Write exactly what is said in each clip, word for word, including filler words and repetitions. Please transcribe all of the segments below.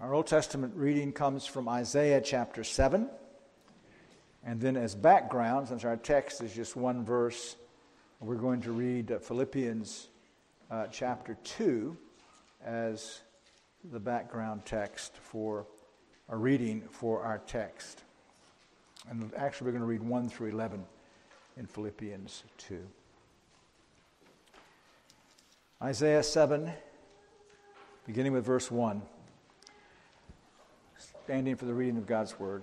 Our Old Testament reading comes from Isaiah chapter seven. And then as background, since our text is just one verse, we're going to read uh, Philippians uh, chapter two as the background text for a reading for our text. And actually we're going to read one through eleven in Philippians two. Isaiah seven, beginning with verse one. Standing for the reading of God's Word.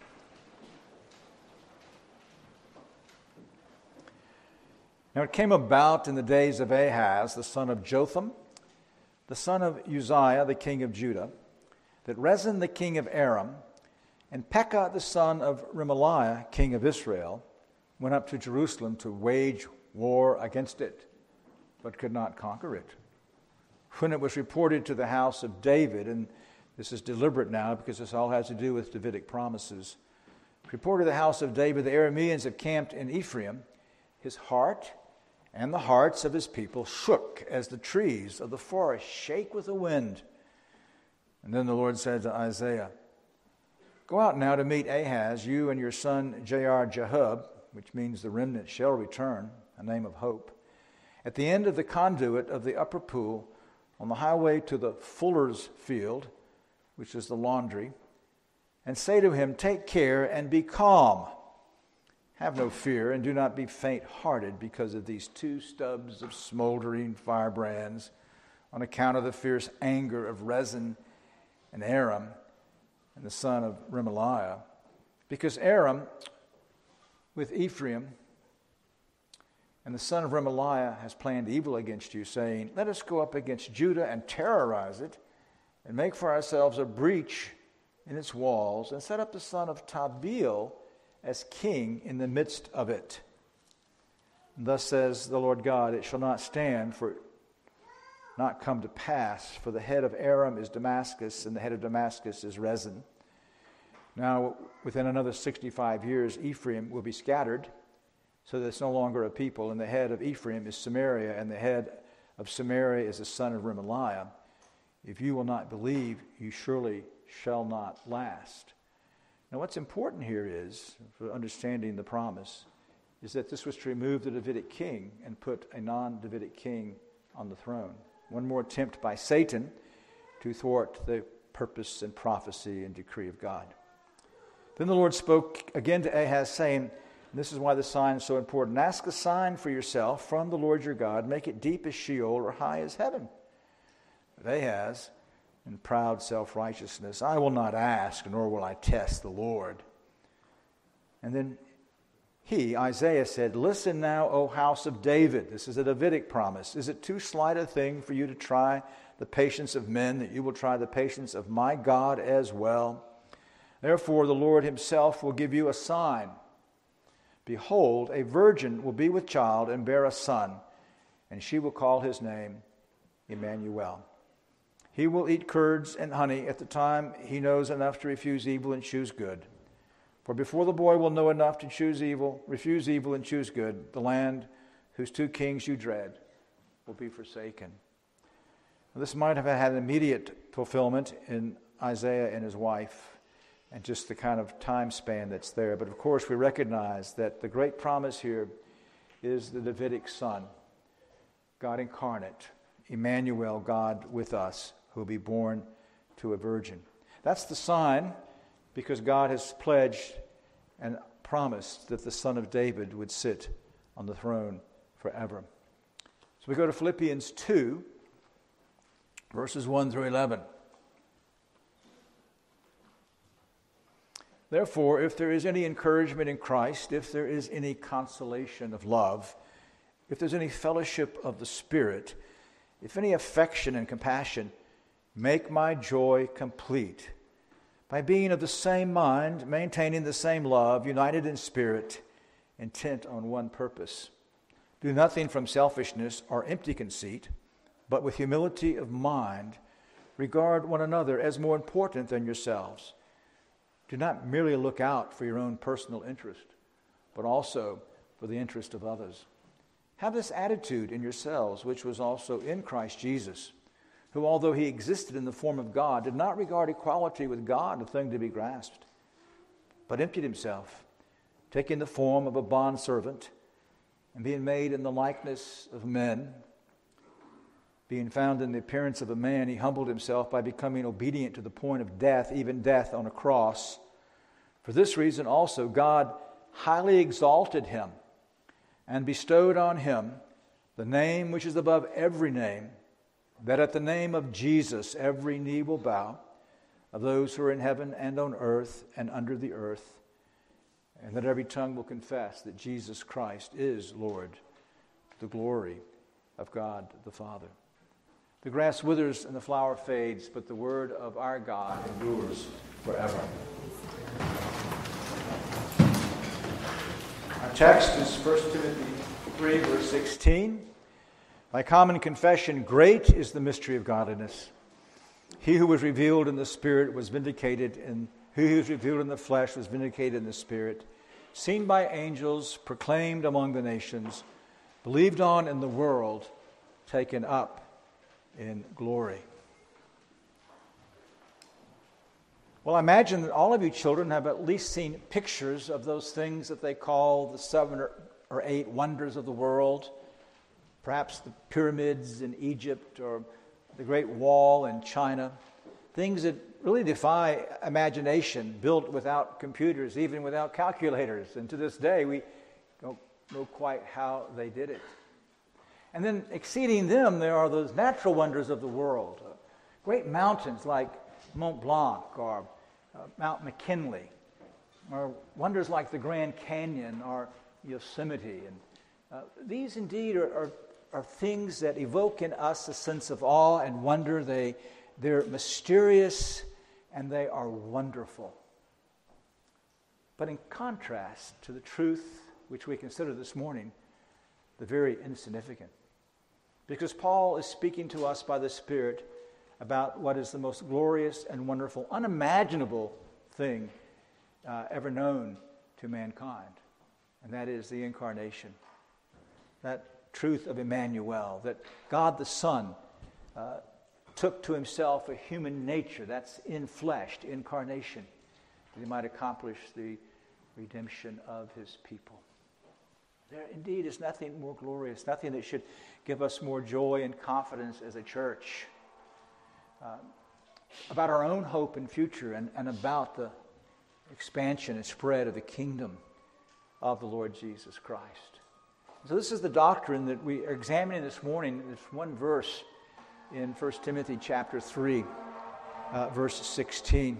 Now it came about in the days of Ahaz, the son of Jotham, the son of Uzziah, the king of Judah, that Rezin, the king of Aram, and Pekah, the son of Remaliah, king of Israel, went up to Jerusalem to wage war against it, but could not conquer it. When it was reported to the house of David, and this is deliberate now because this all has to do with Davidic promises. Reported to the house of David, the Arameans have camped in Ephraim. His heart and the hearts of his people shook as the trees of the forest shake with the wind. And then the Lord said to Isaiah, "Go out now to meet Ahaz, you and your son Jear-Jahub," which means the remnant shall return, a name of hope, "at the end of the conduit of the upper pool, on the highway to the fuller's field," which is the laundry, "and say to him, take care and be calm. Have no fear and do not be faint-hearted because of these two stubs of smoldering firebrands on account of the fierce anger of Rezin and Aram and the son of Remaliah. Because Aram with Ephraim and the son of Remaliah has planned evil against you, saying, let us go up against Judah and terrorize it, and make for ourselves a breach in its walls, and set up the son of Tabeel as king in the midst of it. And thus says the Lord God, it shall not stand, for not come to pass, for the head of Aram is Damascus, and the head of Damascus is Rezin. Now, within another sixty-five years, Ephraim will be scattered, so that it's no longer a people, and the head of Ephraim is Samaria, and the head of Samaria is the son of Remaliah. If you will not believe, you surely shall not last. Now what's important here is, for understanding the promise, is that this was to remove the Davidic king and put a non-Davidic king on the throne. One more attempt by Satan to thwart the purpose and prophecy and decree of God. Then the Lord spoke again to Ahaz, saying, and this is why the sign is so important, ask a sign for yourself from the Lord your God, make it deep as Sheol or high as heaven. But Ahaz, in proud self-righteousness, I will not ask, nor will I test the Lord. And then he, Isaiah, said, listen now, O house of David. This is a Davidic promise. Is it too slight a thing for you to try the patience of men, that you will try the patience of my God as well? Therefore the Lord himself will give you a sign. Behold, a virgin will be with child and bear a son, and she will call his name Emmanuel. He will eat curds and honey at the time he knows enough to refuse evil and choose good. For before the boy will know enough to choose evil, refuse evil and choose good, the land whose two kings you dread will be forsaken. Now, this might have had an immediate fulfillment in Isaiah and his wife and just the kind of time span that's there. But of course we recognize that the great promise here is the Davidic son, God incarnate, Emmanuel, God with us, who will be born to a virgin. That's the sign, because God has pledged and promised that the Son of David would sit on the throne forever. So we go to Philippians two, verses one through eleven. Therefore, if there is any encouragement in Christ, if there is any consolation of love, if there's any fellowship of the Spirit, if any affection and compassion, make my joy complete by being of the same mind, maintaining the same love, united in spirit, intent on one purpose. Do nothing from selfishness or empty conceit, but with humility of mind, regard one another as more important than yourselves. Do not merely look out for your own personal interest, but also for the interest of others. Have this attitude in yourselves, which was also in Christ Jesus, who, although he existed in the form of God, did not regard equality with God a thing to be grasped, but emptied himself, taking the form of a bondservant, and being made in the likeness of men. Being found in the appearance of a man, he humbled himself by becoming obedient to the point of death, even death on a cross. For this reason also God highly exalted him and bestowed on him the name which is above every name, that at the name of Jesus every knee will bow, of those who are in heaven and on earth and under the earth, and that every tongue will confess that Jesus Christ is Lord, to the glory of God the Father. The grass withers and the flower fades, but the word of our God endures forever. Our text is First Timothy three, verse sixteen. By common confession, great is the mystery of godliness. He who was revealed in the Spirit was vindicated, and he who was revealed in the flesh was vindicated in the Spirit, seen by angels, proclaimed among the nations, believed on in the world, taken up in glory. Well, I imagine that all of you children have at least seen pictures of those things that they call the seven or, or eight wonders of the world. Perhaps the pyramids in Egypt or the Great Wall in China. Things that really defy imagination, built without computers, even without calculators. And to this day, we don't know quite how they did it. And then exceeding them, there are those natural wonders of the world. Uh, great mountains like Mont Blanc or uh, Mount McKinley, or wonders like the Grand Canyon or Yosemite. And uh, these indeed are, are, are things that evoke in us a sense of awe and wonder. They, they're mysterious and they are wonderful. But in contrast to the truth which we consider this morning, they're very insignificant. Because Paul is speaking to us by the Spirit about what is the most glorious and wonderful, unimaginable thing uh, ever known to mankind. And that is the incarnation. That truth of Emmanuel, that God the Son uh, took to himself a human nature, that's infleshed, incarnation, that he might accomplish the redemption of his people. There indeed is nothing more glorious, nothing that should give us more joy and confidence as a church uh, about our own hope and future and, and about the expansion and spread of the kingdom of the Lord Jesus Christ. So this is the doctrine that we are examining this morning. This one verse in First Timothy chapter three, uh, verse sixteen.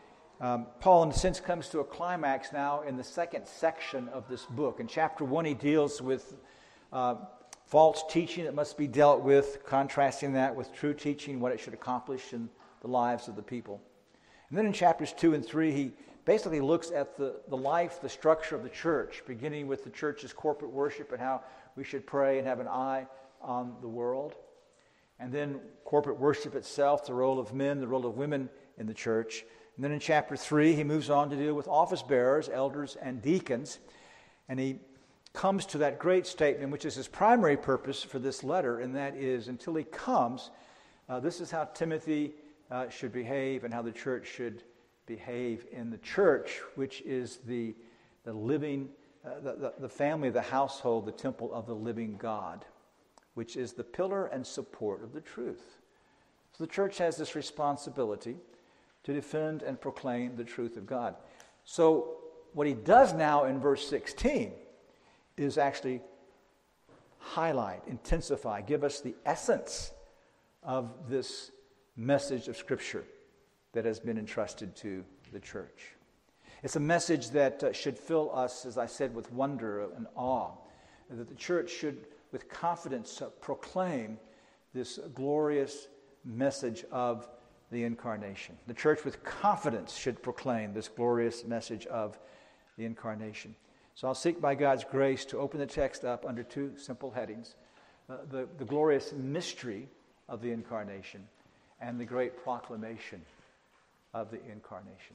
Um, Paul, in a sense, comes to a climax now in the second section of this book. In chapter one, he deals with uh, false teaching that must be dealt with, contrasting that with true teaching, what it should accomplish in the lives of the people. And then in chapters two and three, he basically looks at the, the life, the structure of the church, beginning with the church's corporate worship and how we should pray and have an eye on the world. And then corporate worship itself, the role of men, the role of women in the church. And then in chapter three, he moves on to deal with office bearers, elders, and deacons. And he comes to that great statement, which is his primary purpose for this letter, and that is, until he comes, uh, this is how Timothy uh, should behave and how the church should behave in the church, which is the, the living, uh, the, the, the family, the household, the temple of the living God, which is the pillar and support of the truth. So the church has this responsibility to defend and proclaim the truth of God. So what he does now in verse sixteen is actually highlight, intensify, give us the essence of this message of Scripture that has been entrusted to the church. It's a message that uh, should fill us, as I said, with wonder and awe, that the church should, with confidence, uh, proclaim this glorious message of the incarnation. The church with confidence should proclaim this glorious message of the incarnation. So I'll seek by God's grace to open the text up under two simple headings. Uh, the, the glorious mystery of the incarnation and the great proclamation of the incarnation.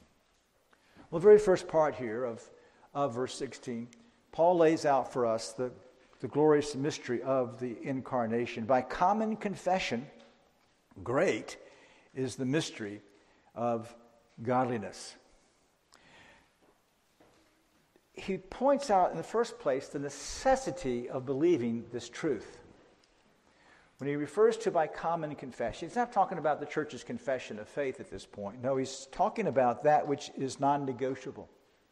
Well, the very first part here of, of verse sixteen, Paul lays out for us the, the glorious mystery of the incarnation. By common confession, Great is the mystery of godliness. He points out in the first place the necessity of believing this truth. When he refers to by common confession, he's not talking about the church's confession of faith at this point. No, he's talking about that which is non-negotiable.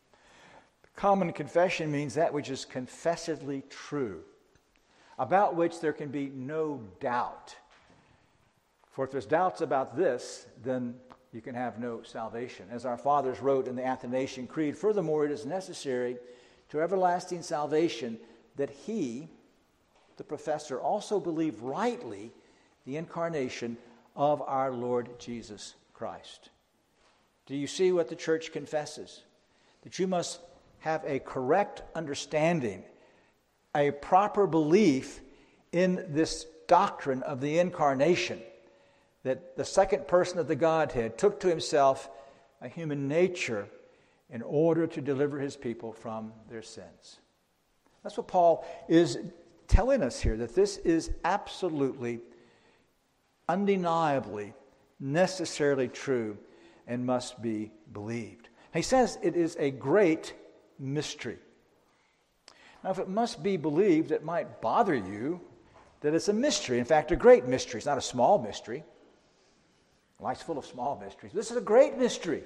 Common confession means that which is confessedly true, about which there can be no doubt. For if there's doubts about this, then you can have no salvation. As our fathers wrote in the Athanasian Creed, furthermore, it is necessary to everlasting salvation that he, the professor, also believe rightly the incarnation of our Lord Jesus Christ. Do you see what the church confesses? That you must have a correct understanding, a proper belief in this doctrine of the incarnation, that the second person of the Godhead took to himself a human nature in order to deliver his people from their sins. That's what Paul is telling us here, that this is absolutely, undeniably, necessarily true and must be believed. He says it is a great mystery. Now, if it must be believed, it might bother you that it's a mystery. In fact, a great mystery. It's not a small mystery. Life's full of small mysteries. This is a great mystery.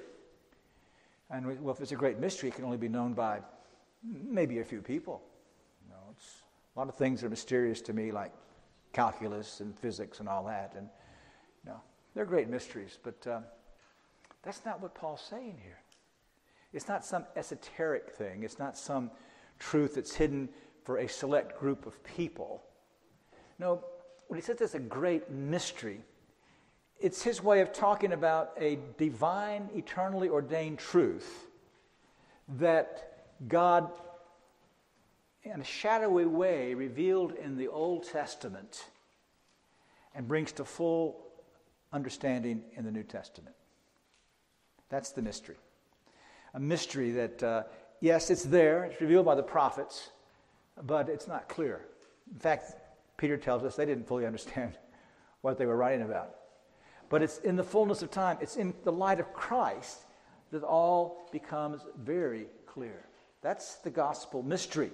And well, if it's a great mystery, it can only be known by maybe a few people. You know, it's a lot of things are mysterious to me, like calculus and physics and all that. And you know, they're great mysteries, but uh, that's not what Paul's saying here. It's not some esoteric thing. It's not some truth that's hidden for a select group of people. No, when he says it's a great mystery, it's his way of talking about a divine, eternally ordained truth that God, in a shadowy way, revealed in the Old Testament and brings to full understanding in the New Testament. That's the mystery. A mystery that, uh, yes, it's there, it's revealed by the prophets, but it's not clear. In fact, Peter tells us they didn't fully understand what they were writing about. But it's in the fullness of time, it's in the light of Christ that all becomes very clear. That's the gospel mystery.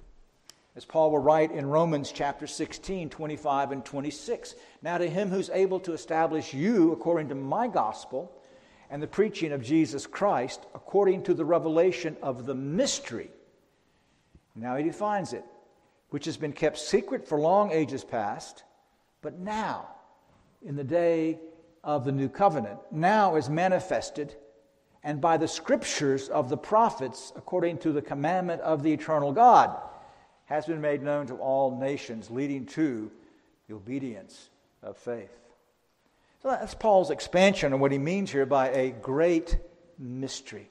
As Paul will write in Romans chapter sixteen, twenty-five and twenty-six, now to him who's able to establish you according to my gospel and the preaching of Jesus Christ according to the revelation of the mystery. Now he defines it, which has been kept secret for long ages past, but now, in the day of the new covenant, now is manifested, and by the scriptures of the prophets, according to the commandment of the eternal God, has been made known to all nations, leading to the obedience of faith. So that's Paul's expansion on what he means here by a great mystery.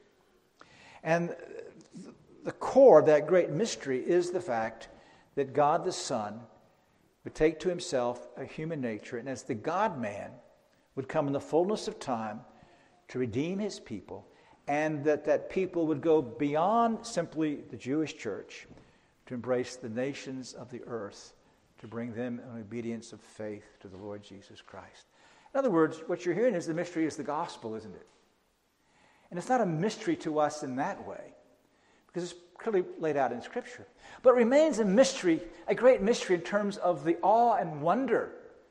And the core of that great mystery is the fact that God the Son would take to himself a human nature, and as the God-man would come in the fullness of time to redeem his people, and that that people would go beyond simply the Jewish church to embrace the nations of the earth, to bring them in obedience of faith to the Lord Jesus Christ. In other words, what you're hearing is the mystery is the gospel, isn't it? And it's not a mystery to us in that way, because it's clearly laid out in Scripture. But it remains a mystery, a great mystery in terms of the awe and wonder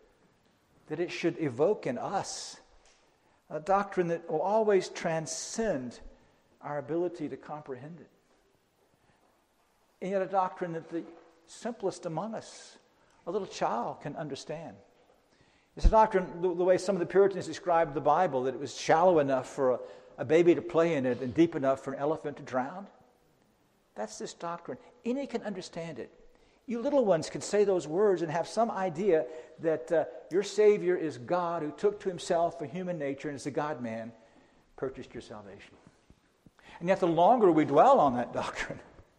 that it should evoke in us. A doctrine that will always transcend our ability to comprehend it. And yet a doctrine that the simplest among us, a little child, can understand. It's a doctrine, the, the way some of the Puritans described the Bible, that it was shallow enough for a, a baby to play in it and deep enough for an elephant to drown. That's this doctrine. Any can understand it. You little ones can say those words and have some idea that uh, your Savior is God who took to himself a human nature and as a God-man purchased your salvation. And yet the longer we dwell on that doctrine,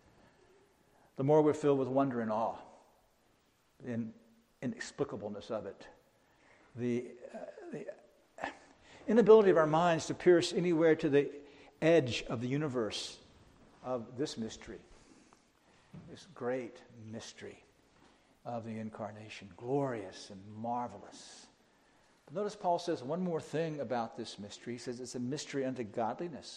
the more we're filled with wonder and awe, the inexplicableness of it, the, uh, the inability of our minds to pierce anywhere to the edge of the universe of this mystery, this great mystery of the incarnation, glorious and marvelous, But notice Paul says one more thing about this mystery. He says it's a mystery unto godliness.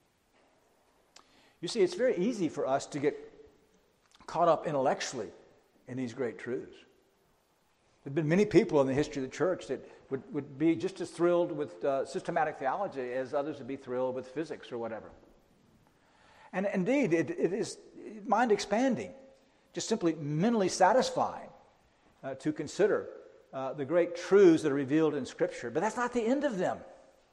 You see, it's very easy for us to get caught up intellectually in these great truths. There have been many people in the history of the church that would, would be just as thrilled with uh, systematic theology as others would be thrilled with physics or whatever. And indeed, it, it is mind-expanding, just simply mentally satisfying uh, to consider uh, the great truths that are revealed in Scripture. But that's not the end of them.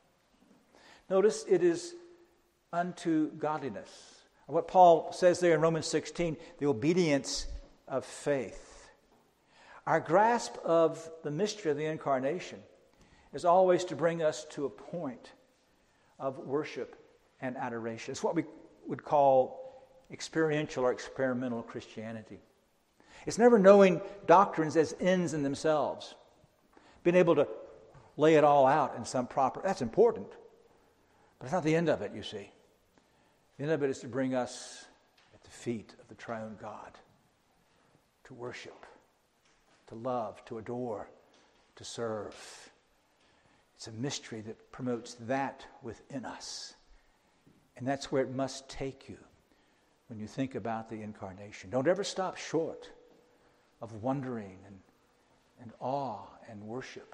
Notice it is unto godliness. What Paul says there in Romans sixteen, the obedience of faith. Our grasp of the mystery of the incarnation is always to bring us to a point of worship and adoration. It's what we would call experiential or experimental Christianity. It's never knowing doctrines as ends in themselves, being able to lay it all out in some proper... That's important, but it's not the end of it, you see. The end of it is to bring us at the feet of the triune God, to worship, to love, to adore, to serve. It's a mystery that promotes that within us. And that's where it must take you when you think about the incarnation. Don't ever stop short of wondering and, and awe and worship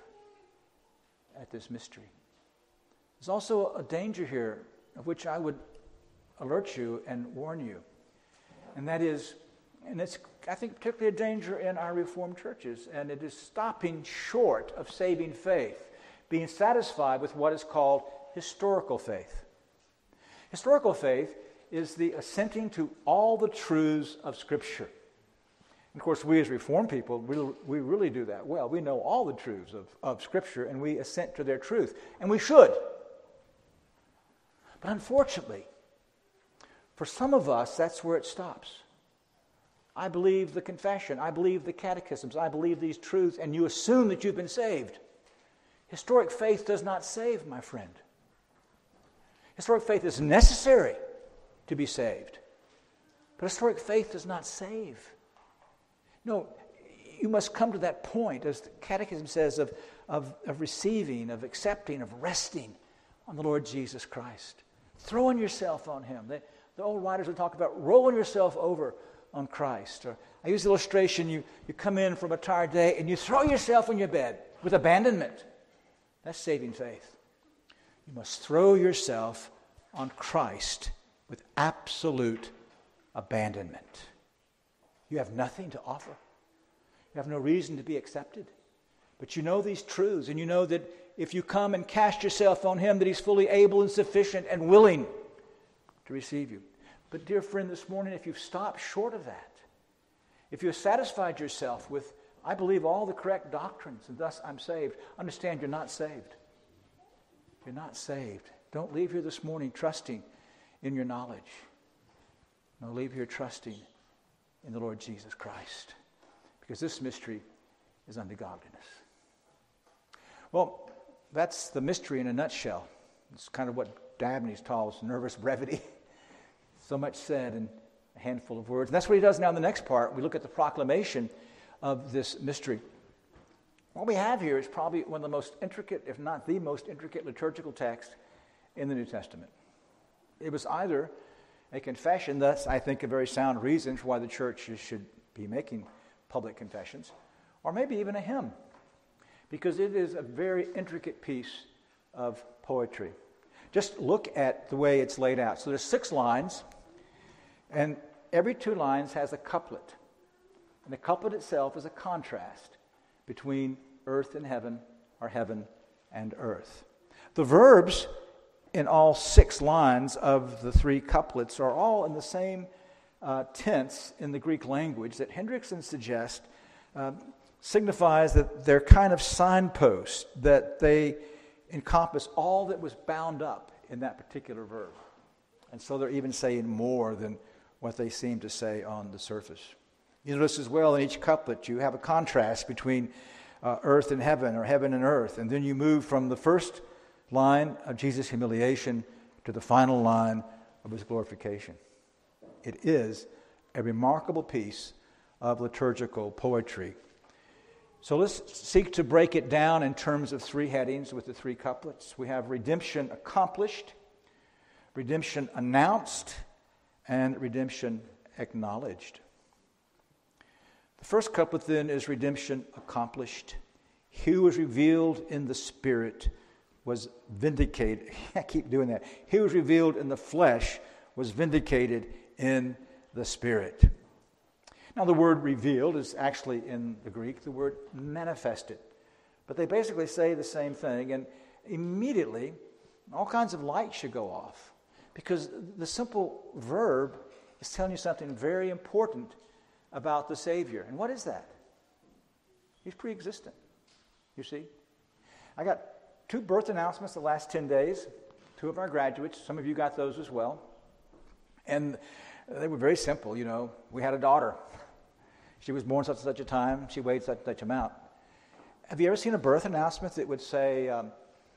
at this mystery. There's also a danger here of which I would alert you and warn you. And that is, and it's, I think, particularly a danger in our Reformed churches, and it is stopping short of saving faith, being satisfied with what is called historical faith. Historical faith is the assenting to all the truths of Scripture. And of course, we as Reformed people, we, we really do that well. We know all the truths of, of Scripture, and we assent to their truth. And we should. But unfortunately, for some of us, that's where it stops. I believe the confession. I believe the catechisms. I believe these truths, and you assume that you've been saved. Historic faith does not save, my friend. Historic faith is necessary to be saved. But historic faith does not save. No, you must come to that point, as the Catechism says, of, of, of receiving, of accepting, of resting on the Lord Jesus Christ. Throwing yourself on Him. The, the old writers would talk about rolling yourself over on Christ. Or I use the illustration, you, you come in from a tired day and you throw yourself on your bed with abandonment. That's saving faith. You must throw yourself on Christ with absolute abandonment. You have nothing to offer. You have no reason to be accepted. But you know these truths, and you know that if you come and cast yourself on Him, that He's fully able and sufficient and willing to receive you. But dear friend, this morning, if you've stopped short of that, if you've satisfied yourself with, I believe all the correct doctrines, and thus I'm saved, understand you're not saved. You're not saved. Don't leave here this morning trusting in your knowledge. No, leave here trusting in the Lord Jesus Christ. Because this mystery is unto godliness. Well, that's the mystery in a nutshell. It's kind of what Dabney calls nervous brevity. So much said in a handful of words. And that's what he does now in the next part. We look at the proclamation of this mystery. What we have here is probably one of the most intricate, if not the most intricate liturgical text in the New Testament. It was either a confession, that's, I think, a very sound reason for why the church should be making public confessions, or maybe even a hymn, because it is a very intricate piece of poetry. Just look at the way it's laid out. So there's six lines, and every two lines has a couplet. And the couplet itself is a contrast between earth and heaven, or heaven and earth. The verbs in all six lines of the three couplets are all in the same uh, tense in the Greek language that Hendrickson suggests uh, signifies that they're kind of signposts, that they encompass all that was bound up in that particular verb. And so they're even saying more than what they seem to say on the surface. You notice as well in each couplet you have a contrast between uh, earth and heaven, or heaven and earth, and then you move from the first line of Jesus' humiliation to the final line of His glorification. It is a remarkable piece of liturgical poetry. So let's seek to break it down in terms of three headings with the three couplets. We have redemption accomplished, redemption announced, and redemption acknowledged. The first couplet then is redemption accomplished. He who was revealed in the Spirit was vindicated. I keep doing that. He who was revealed in the flesh was vindicated in the Spirit. Now the word revealed is actually in the Greek the word manifested. But they basically say the same thing, and immediately all kinds of lights should go off, because the simple verb is telling you something very important about the Savior. And what is that? He's pre-existent, you see. I got two birth announcements the last ten days, two of our graduates. Some of you got those as well. And they were very simple, you know. We had a daughter. She was born such and such a time. She weighed such and such amount. Have you ever seen a birth announcement that would say, um,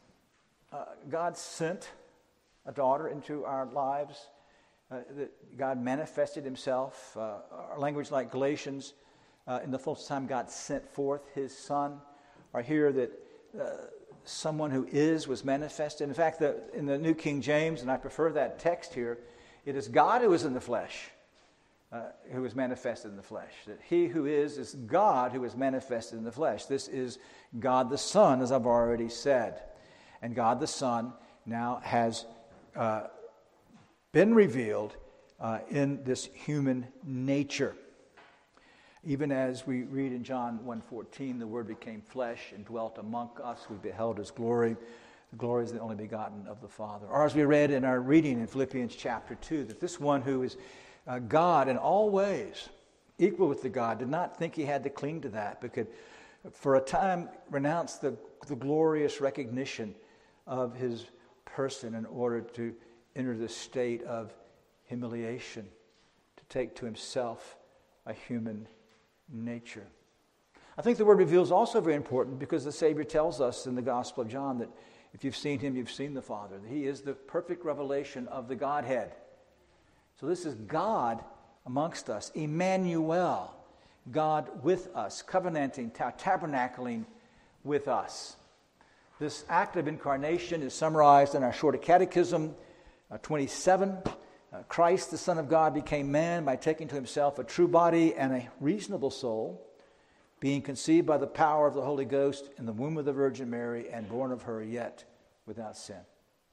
uh, God sent a daughter into our lives, uh, that God manifested himself? Uh, our language like Galatians, uh, in the fullness of time, God sent forth his Son. Or here that uh, someone who is was manifested. In fact, the, in the New King James, and I prefer that text here, it is God who is in the flesh. Uh, who is manifested in the flesh. That he who is, is God who is manifested in the flesh. This is God the Son, as I've already said. And God the Son now has uh, been revealed uh, in this human nature. Even as we read in John one fourteen, the Word became flesh and dwelt among us. We beheld his glory. The glory is the only begotten of the Father. Or as we read in our reading in Philippians chapter two, that this one who is Uh, God in all ways, equal with the God, did not think he had to cling to that, but could for a time renounce the, the glorious recognition of his person in order to enter the state of humiliation, to take to himself a human nature. I think the word reveal is also very important because the Savior tells us in the Gospel of John that if you've seen him, you've seen the Father. That he is the perfect revelation of the Godhead. So this is God amongst us, Emmanuel, God with us, covenanting, tabernacling with us. This act of incarnation is summarized in our Shorter Catechism, uh, twenty-seven. Uh, Christ, the Son of God, became man by taking to himself a true body and a reasonable soul, being conceived by the power of the Holy Ghost in the womb of the Virgin Mary and born of her yet without sin.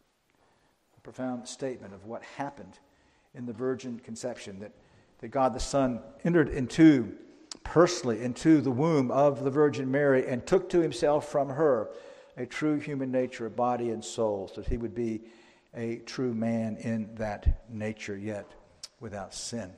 A profound statement of what happened in the virgin conception, that, that God the Son entered into, personally, into the womb of the Virgin Mary and took to himself from her a true human nature, body and soul, so that he would be a true man in that nature, yet without sin.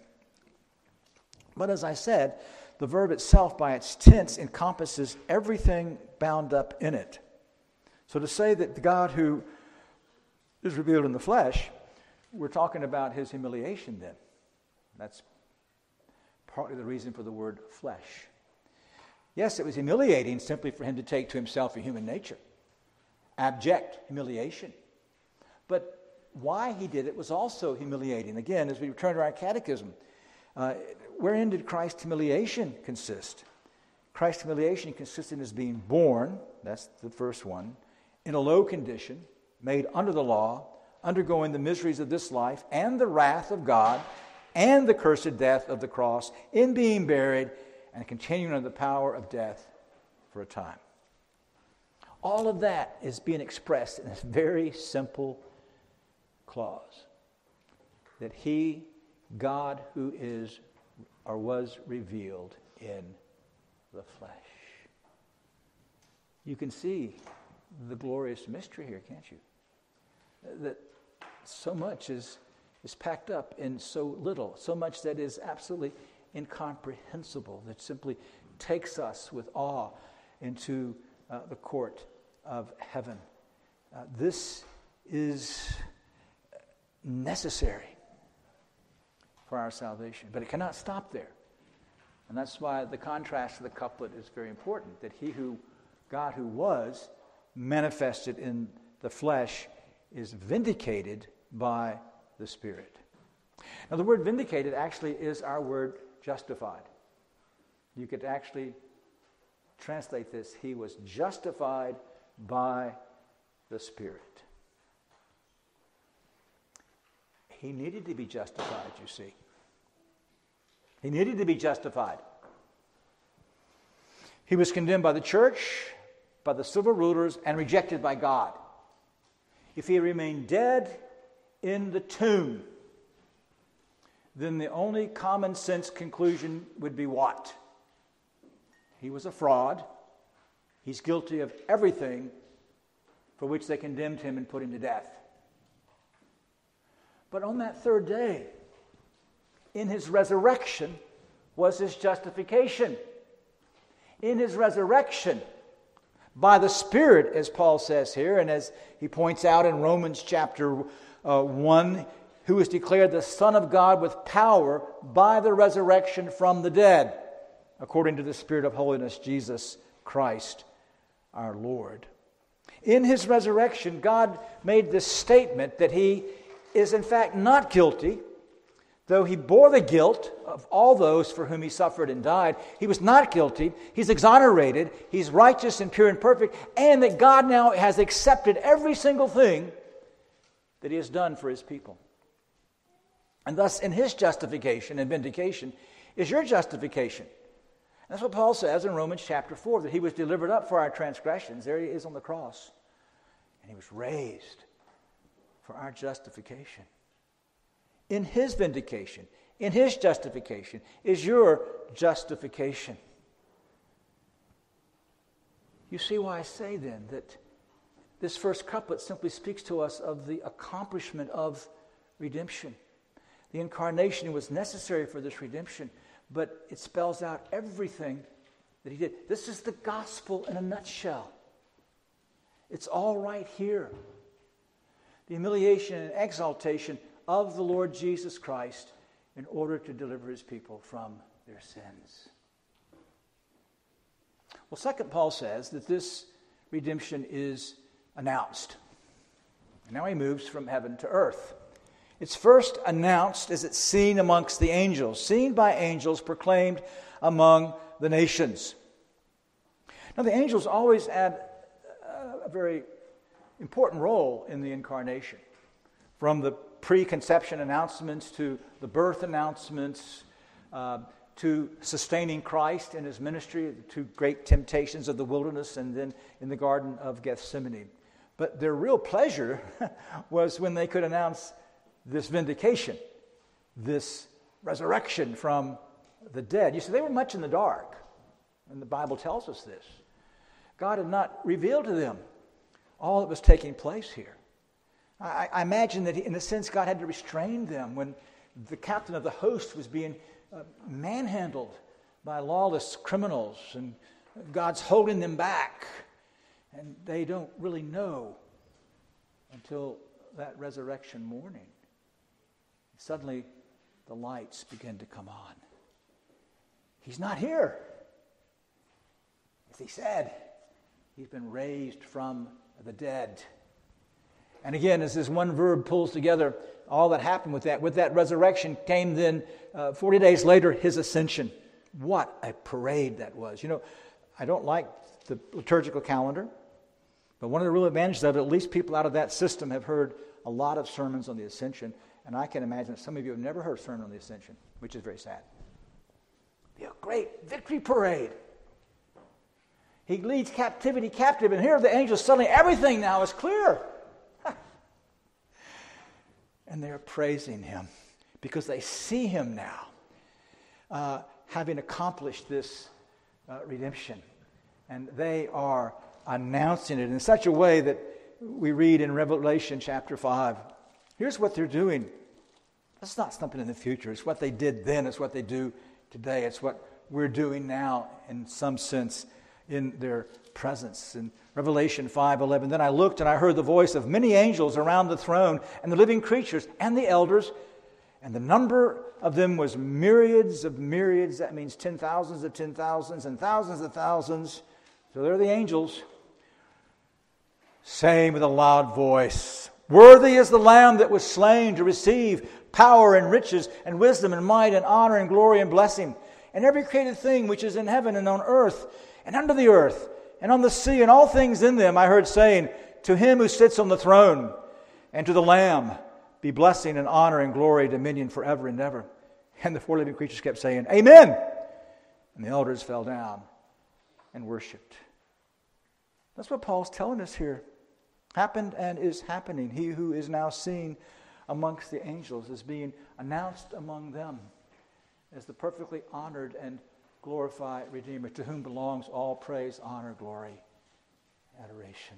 But as I said, the verb itself, by its tense, encompasses everything bound up in it. So to say that the God who is revealed in the flesh, we're talking about his humiliation then. That's partly the reason for the word flesh. Yes, it was humiliating simply for him to take to himself a human nature. Abject humiliation. But why he did it was also humiliating. Again, as we return to our catechism, uh, wherein did Christ's humiliation consist? Christ's humiliation consisted in his being born, that's the first one, in a low condition, made under the law, undergoing the miseries of this life and the wrath of God and the cursed death of the cross, in being buried and continuing under the power of death for a time. All of that is being expressed in this very simple clause, that he, God who is or was revealed in the flesh. You can see the glorious mystery here, can't you? That so much is, is packed up in so little, so much that is absolutely incomprehensible, that simply takes us with awe into uh, the court of heaven. Uh, this is necessary for our salvation, but it cannot stop there. And that's why the contrast of the couplet is very important, that he who, God who was manifested in the flesh is vindicated by the Spirit. Now the word vindicated actually is our word justified. You could actually translate this, he was justified by the Spirit. He needed to be justified, you see. He needed to be justified. He was condemned by the church, by the civil rulers, and rejected by God. If he remained dead in the tomb, then the only common sense conclusion would be what? He was a fraud. He's guilty of everything for which they condemned him and put him to death. But on that third day, in his resurrection, was his justification. In his resurrection, by the Spirit, as Paul says here, and as he points out in Romans chapter uh, one, who was declared the Son of God with power by the resurrection from the dead, according to the Spirit of holiness, Jesus Christ our Lord. In his resurrection, God made this statement that he is in fact not guilty, though he bore the guilt of all those for whom he suffered and died. He was not guilty. He's exonerated. He's righteous and pure and perfect, and that God now has accepted every single thing that he has done for his people. And thus, in his justification and vindication is your justification. And that's what Paul says in Romans chapter four, that he was delivered up for our transgressions. There he is on the cross. And he was raised for our justification. In his vindication, in his justification, is your justification. You see why I say then that this first couplet simply speaks to us of the accomplishment of redemption. The incarnation was necessary for this redemption, but it spells out everything that he did. This is the gospel in a nutshell. It's all right here. The humiliation and exaltation of the Lord Jesus Christ in order to deliver his people from their sins. Well, second, Paul says that this redemption is announced. And now he moves from heaven to earth. It's first announced as it's seen amongst the angels, seen by angels, proclaimed among the nations. Now, the angels always had a very important role in the incarnation. From the preconception announcements to the birth announcements, uh, to sustaining Christ in his ministry, the two great temptations of the wilderness and then in the Garden of Gethsemane. But their real pleasure was when they could announce this vindication, this resurrection from the dead. You see, they were much in the dark, and the Bible tells us this. God had not revealed to them all that was taking place here. I, I imagine that, in a sense, God had to restrain them when the captain of the host was being uh, manhandled by lawless criminals, and God's holding them back, and they don't really know until that resurrection morning. Suddenly, the lights begin to come on. He's not here. As he said, he's been raised from the dead. And again, as this one verb pulls together all that happened with that, with that resurrection came then, uh, forty days later, his ascension. What a parade that was. You know, I don't like the liturgical calendar, but one of the real advantages of it, at least people out of that system have heard a lot of sermons on the ascension, and I can imagine that some of you have never heard a sermon on the ascension, which is very sad. The great victory parade. He leads captivity captive, and here are the angels suddenly, everything now is clear. And they're praising him because they see him now uh, having accomplished this uh, redemption. And they are announcing it in such a way that we read in Revelation chapter five. Here's what they're doing. That's not something in the future. It's what they did then. It's what they do today. It's what we're doing now in some sense in their presence. In Revelation five eleven, then I looked and I heard the voice of many angels around the throne and the living creatures and the elders, and the number of them was myriads of myriads. That means ten thousands of ten thousands and thousands of thousands. So they're the angels, saying with a loud voice, "Worthy is the Lamb that was slain to receive power and riches and wisdom and might and honor and glory and blessing, and every created thing which is in heaven and on earth and under the earth, and on the sea, and all things in them, I heard saying, to him who sits on the throne, and to the Lamb, be blessing and honor and glory, dominion forever and ever. And the four living creatures kept saying, Amen. And the elders fell down and worshipped. That's what Paul's telling us here. Happened and is happening. He who is now seen amongst the angels is being announced among them as the perfectly honored and glorified Redeemer, to whom belongs all praise, honor, glory, adoration.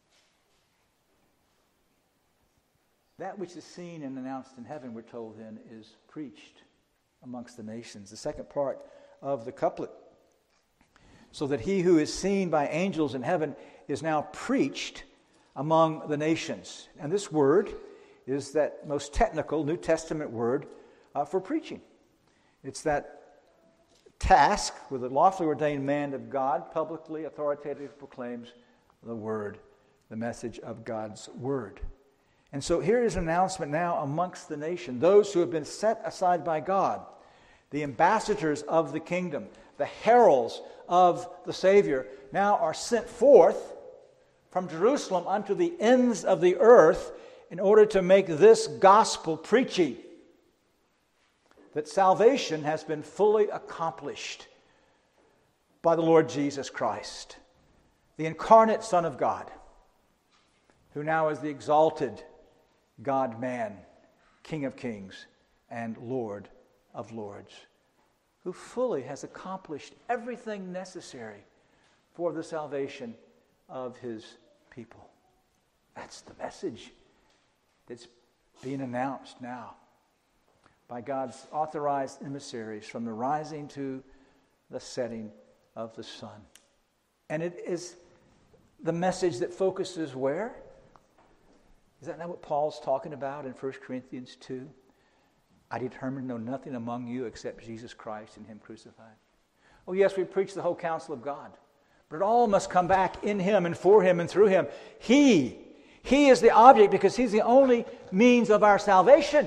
That which is seen and announced in heaven, we're told then, is preached amongst the nations. The second part of the couplet. So that he who is seen by angels in heaven is now preached among the nations. And this word is that most technical New Testament word uh, for preaching. It's that task where the lawfully ordained man of God publicly, authoritatively proclaims the word, the message of God's word. And so here is an announcement now amongst the nation, those who have been set aside by God, the ambassadors of the kingdom, the heralds of the Savior, now are sent forth from Jerusalem unto the ends of the earth in order to make this gospel preachy, that salvation has been fully accomplished by the Lord Jesus Christ, the incarnate Son of God, who now is the exalted God-man, King of kings and Lord of lords, who fully has accomplished everything necessary for the salvation of his people. That's the message that's being announced now by God's authorized emissaries from the rising to the setting of the sun. And it is the message that focuses where? Is that not what Paul's talking about in First Corinthians two? I determined to know nothing among you except Jesus Christ and him crucified. Oh yes, we preach the whole counsel of God, but it all must come back in him and for him and through him. He, he is the object because he's the only means of our salvation.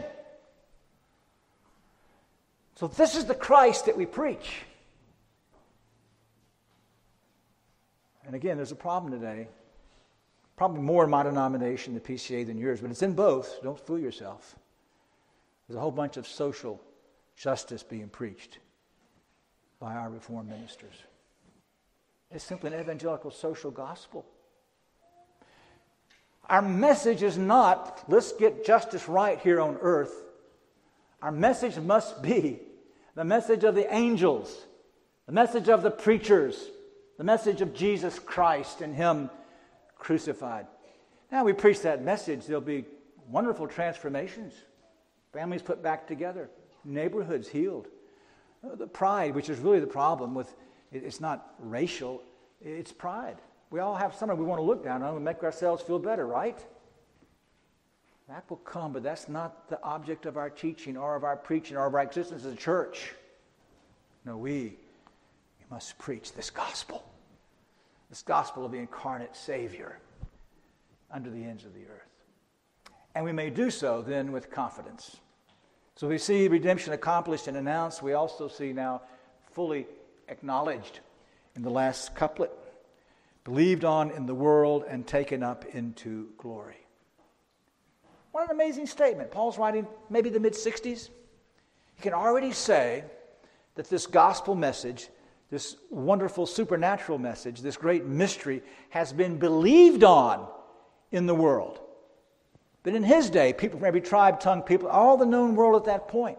So this is the Christ that we preach. And again, there's a problem today. Probably more in my denomination, the P C A, than yours, but it's in both. Don't fool yourself. There's a whole bunch of social justice being preached by our Reformed ministers. It's simply an evangelical social gospel. Our message is not, let's get justice right here on earth. Our message must be the message of the angels, the message of the preachers, the message of Jesus Christ and him crucified. Now we preach that message, there'll be wonderful transformations. Families put back together, neighborhoods healed. Uh, the pride, which is really the problem with, it, it's not racial, it's pride. We all have something we want to look down on and make ourselves feel better, right? That will come, but that's not the object of our teaching or of our preaching or of our existence as a church. No, we, we must preach this gospel. This gospel of the incarnate Savior under the ends of the earth. And we may do so then with confidence. So we see redemption accomplished and announced. We also see now fully acknowledged in the last couplet. Believed on in the world and taken up into glory. What an amazing statement. Paul's writing maybe the mid-sixties. He can already say that this gospel message, this wonderful supernatural message, this great mystery has been believed on in the world. But in his day, people from every tribe, tongue, people, all the known world at that point,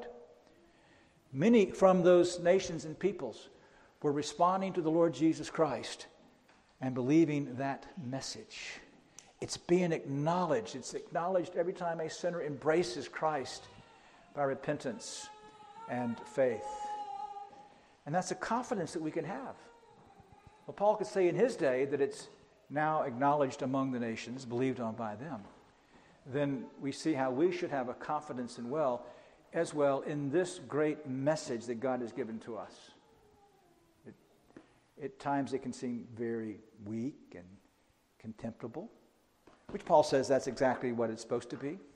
many from those nations and peoples were responding to the Lord Jesus Christ and believing that message. It's being acknowledged. It's acknowledged every time a sinner embraces Christ by repentance and faith. And that's a confidence that we can have. Well, Paul could say in his day that it's now acknowledged among the nations, believed on by them. Then we see how we should have a confidence in well, as well in this great message that God has given to us. It, at times it can seem very weak and contemptible, which Paul says that's exactly what it's supposed to be.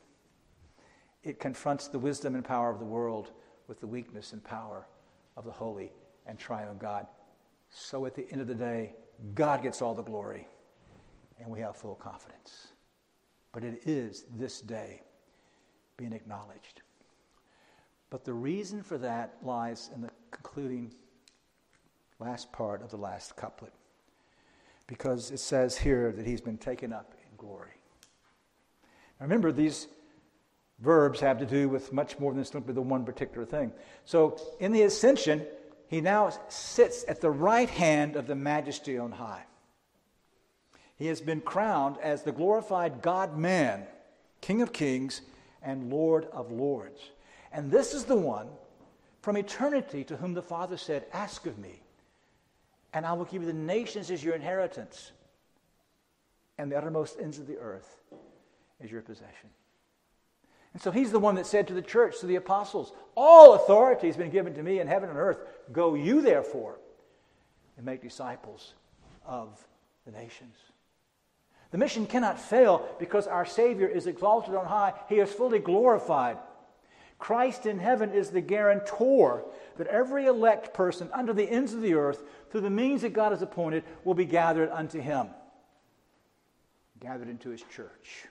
It confronts the wisdom and power of the world with the weakness and power of the holy and triune God. So at the end of the day, God gets all the glory, and we have full confidence. But it is this day being acknowledged. But the reason for that lies in the concluding last part of the last couplet. Because it says here that he's been taken up in glory. Now remember, these verbs have to do with much more than simply the one particular thing. So in the ascension, he now sits at the right hand of the Majesty on high. He has been crowned as the glorified God-man, King of kings and Lord of lords. And this is the one from eternity to whom the Father said, "Ask of me, and I will give you the nations as your inheritance, and the uttermost ends of the earth as your possession." And so he's the one that said to the church, to the apostles, "All authority has been given to me in heaven and earth. Go you therefore and make disciples of the nations." The mission cannot fail because our Savior is exalted on high. He is fully glorified. Christ in heaven is the guarantor that every elect person under the ends of the earth, through the means that God has appointed, will be gathered unto him, gathered into his church.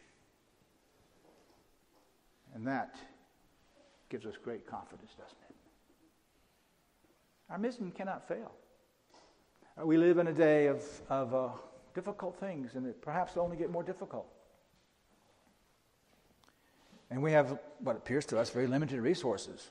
And that gives us great confidence, doesn't it? Our mission cannot fail. We live in a day of, of uh, difficult things, and it perhaps will only get more difficult. And we have what appears to us very limited resources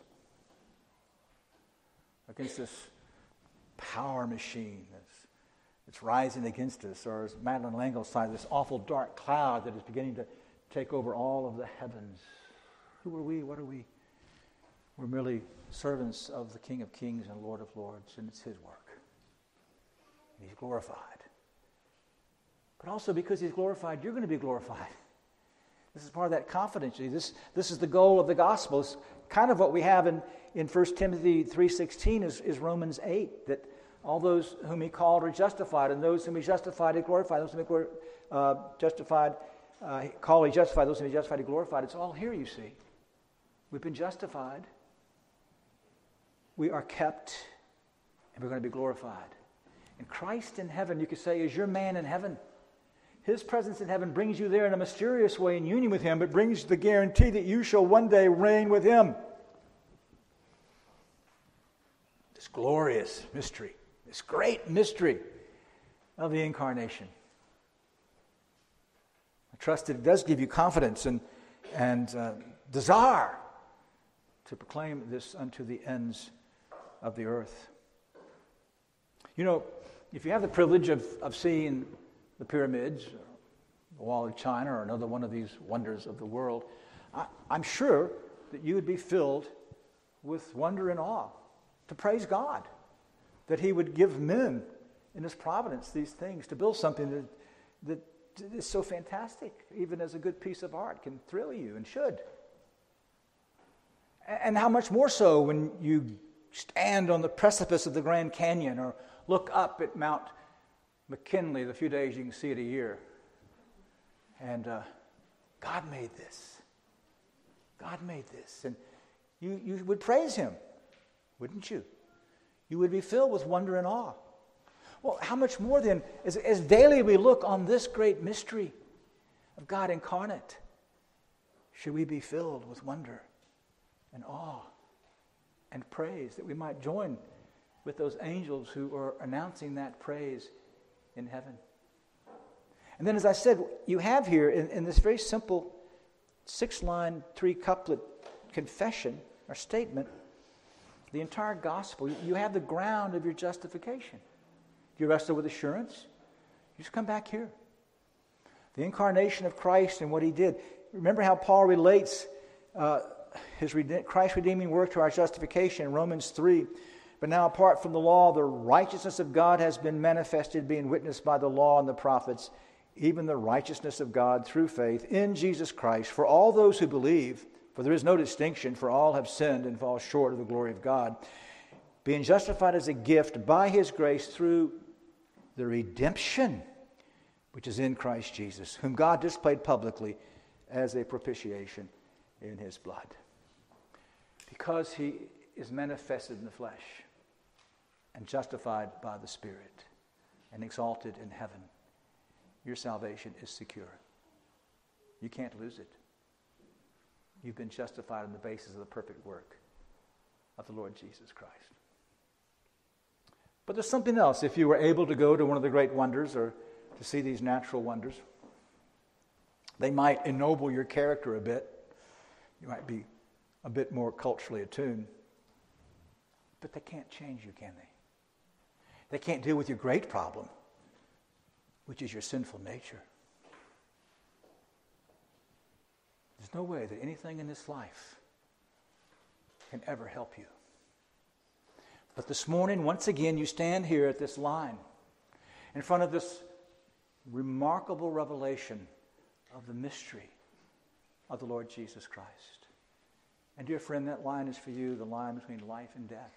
against this power machine that's, that's rising against us, or as Madeline L'Engle cited, this awful dark cloud that is beginning to take over all of the heavens. Who are we? What are we? We're merely servants of the King of Kings and Lord of Lords, and it's his work. And he's glorified. But also because he's glorified, you're going to be glorified. This is part of that confidence. This, this is the goal of the gospel. It's kind of what we have in, in First Timothy three sixteen is, is Romans eight, that all those whom he called are justified, and those whom he justified, he glorified. Those whom he glor- uh, justified, uh, called, he justified. Those whom he justified, he glorified. It's all here, you see. We've been justified. We are kept, and we're going to be glorified. And Christ in heaven, you could say, is your man in heaven. His presence in heaven brings you there in a mysterious way in union with him, but brings the guarantee that you shall one day reign with him. This glorious mystery, this great mystery of the incarnation. I trust that it does give you confidence and, and uh, desire to proclaim this unto the ends of the earth. You know, if you have the privilege of, of seeing the pyramids, or the Wall of China, or another one of these wonders of the world, I, I'm sure that you would be filled with wonder and awe to praise God, that he would give men in his providence these things, to build something that, that is so fantastic, even as a good piece of art can thrill you and should. And how much more so when you stand on the precipice of the Grand Canyon or look up at Mount McKinley, the few days you can see it a year. And uh, God made this. God made this. And you, you would praise him, wouldn't you? You would be filled with wonder and awe. Well, how much more then, as, as daily we look on this great mystery of God incarnate, should we be filled with wonder and awe and praise, that we might join with those angels who are announcing that praise in heaven. And then, as I said, you have here in, in this very simple six-line, three-couplet confession or statement, the entire gospel. You have the ground of your justification. You wrestle with assurance. You just come back here. The incarnation of Christ and what he did. Remember how Paul relates uh, his rede- Christ's redeeming work to our justification in Romans three. But now, apart from the law, the righteousness of God has been manifested, being witnessed by the law and the prophets, even the righteousness of God through faith in Jesus Christ, for all those who believe, for there is no distinction, for all have sinned and fall short of the glory of God, being justified as a gift by his grace through the redemption which is in Christ Jesus, whom God displayed publicly as a propitiation in his blood. Because he is manifested in the flesh, and justified by the Spirit and exalted in heaven, your salvation is secure. You can't lose it. You've been justified on the basis of the perfect work of the Lord Jesus Christ. But there's something else. If you were able to go to one of the great wonders or to see these natural wonders, they might ennoble your character a bit. You might be a bit more culturally attuned. But they can't change you, can they? They can't deal with your great problem, which is your sinful nature. There's no way that anything in this life can ever help you. But this morning, once again, you stand here at this line in front of this remarkable revelation of the mystery of the Lord Jesus Christ. And dear friend, that line is for you, the line between life and death.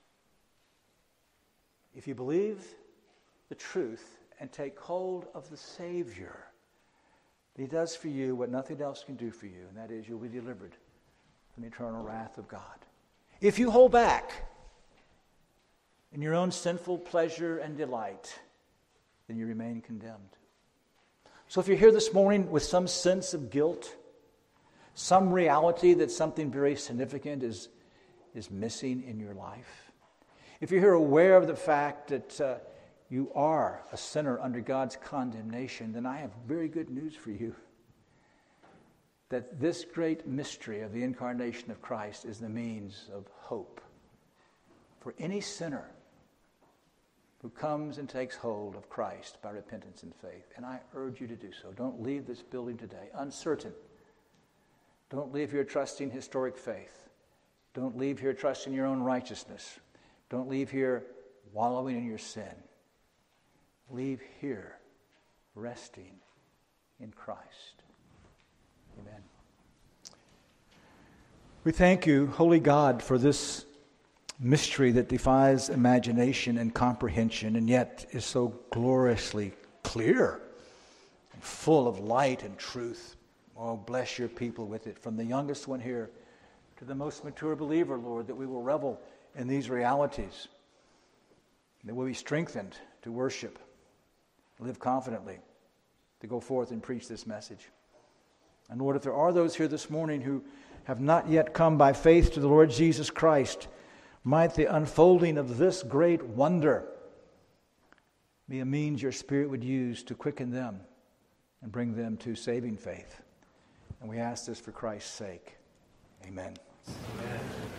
If you believe the truth and take hold of the Savior, He does for you what nothing else can do for you, and that is you'll be delivered from the eternal wrath of God. If you hold back in your own sinful pleasure and delight, then you remain condemned. So if you're here this morning with some sense of guilt, some reality that something very significant is, is missing in your life, if you're here aware of the fact that uh, you are a sinner under God's condemnation, then I have very good news for you. That this great mystery of the incarnation of Christ is the means of hope for any sinner who comes and takes hold of Christ by repentance and faith. And I urge you to do so. Don't leave this building today uncertain. Don't leave here trusting historic faith. Don't leave here trusting your own righteousness. Don't leave here wallowing in your sin. Leave here resting in Christ. Amen. We thank you, Holy God, for this mystery that defies imagination and comprehension and yet is so gloriously clear and full of light and truth. Oh, bless your people with it, from the youngest one here to the most mature believer, Lord, that we will revel in these realities, that we'll be strengthened to worship, live confidently, to go forth and preach this message. And Lord, if there are those here this morning who have not yet come by faith to the Lord Jesus Christ, might the unfolding of this great wonder be a means your Spirit would use to quicken them and bring them to saving faith. And we ask this for Christ's sake. Amen. Amen.